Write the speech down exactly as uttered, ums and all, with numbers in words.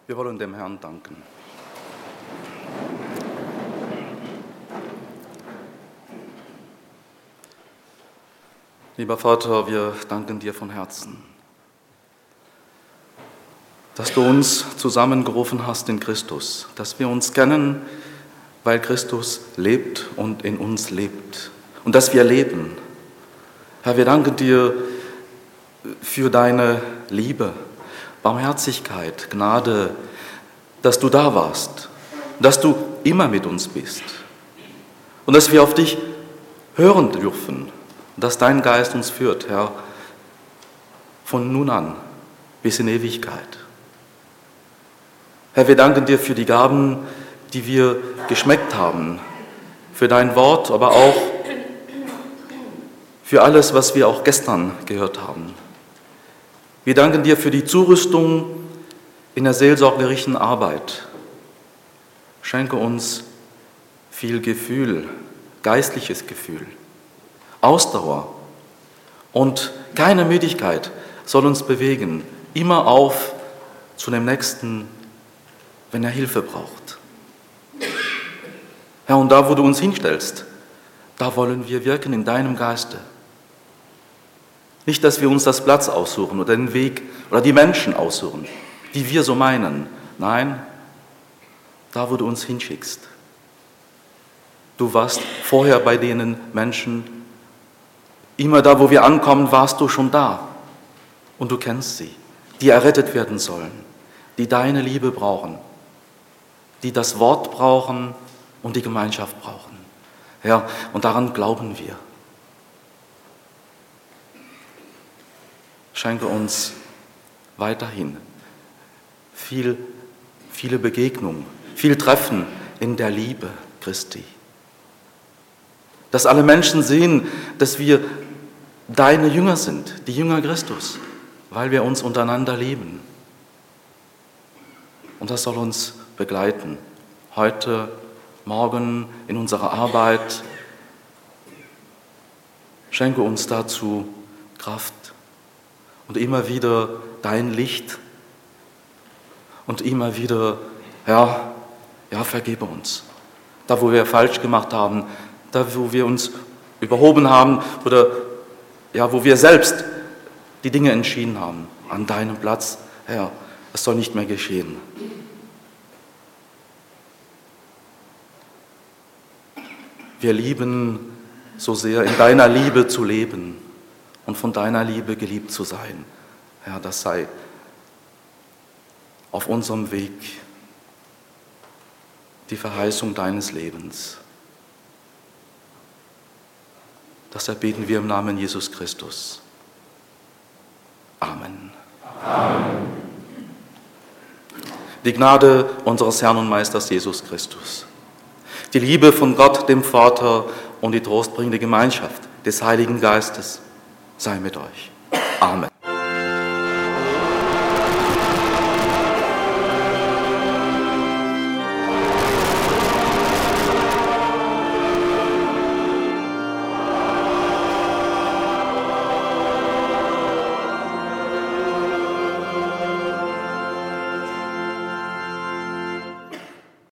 Wir wollen dem Herrn danken. Lieber Vater, wir danken dir von Herzen, dass du uns zusammengerufen hast in Christus, dass wir uns kennen, weil Christus lebt und in uns lebt und dass wir leben. Herr, wir danken dir für deine Liebe, Barmherzigkeit, Gnade, dass du da warst, dass du immer mit uns bist und dass wir auf dich hören dürfen, dass dein Geist uns führt, Herr, von nun an bis in Ewigkeit. Herr, wir danken dir für die Gaben, die wir geschmeckt haben, für dein Wort, aber auch für alles, was wir auch gestern gehört haben. Wir danken dir für die Zurüstung in der seelsorgerlichen Arbeit. Schenke uns viel Gefühl, geistliches Gefühl, Ausdauer und keine Müdigkeit soll uns bewegen, immer auf zu dem Nächsten, wenn er Hilfe braucht. Herr, und da, wo du uns hinstellst, da wollen wir wirken in deinem Geiste. Nicht, dass wir uns das Platz aussuchen oder den Weg oder die Menschen aussuchen, die wir so meinen. Nein, da, wo du uns hinschickst. Du warst vorher bei denen Menschen, immer da, wo wir ankommen, warst du schon da. Und du kennst sie, die errettet werden sollen, die deine Liebe brauchen, die das Wort brauchen und die Gemeinschaft brauchen. Ja, und daran glauben wir. Schenke uns weiterhin viel, viele Begegnungen, viel Treffen in der Liebe Christi. Dass alle Menschen sehen, dass wir deine Jünger sind, die Jünger Christus, weil wir uns untereinander lieben. Und das soll uns begleiten, heute, morgen, in unserer Arbeit. Schenke uns dazu Kraft und immer wieder dein Licht und immer wieder, ja, ja, vergebe uns. Da, wo wir falsch gemacht haben, da, wo wir uns überhoben haben oder ja, wo wir selbst die Dinge entschieden haben, an deinem Platz, Herr, es soll nicht mehr geschehen. Wir lieben so sehr, in deiner Liebe zu leben und von deiner Liebe geliebt zu sein. Herr, das sei auf unserem Weg die Verheißung deines Lebens. Das erbeten wir im Namen Jesus Christus. Amen. Amen. Die Gnade unseres Herrn und Meisters Jesus Christus, die Liebe von Gott, dem Vater und die trostbringende Gemeinschaft des Heiligen Geistes sei mit euch. Amen.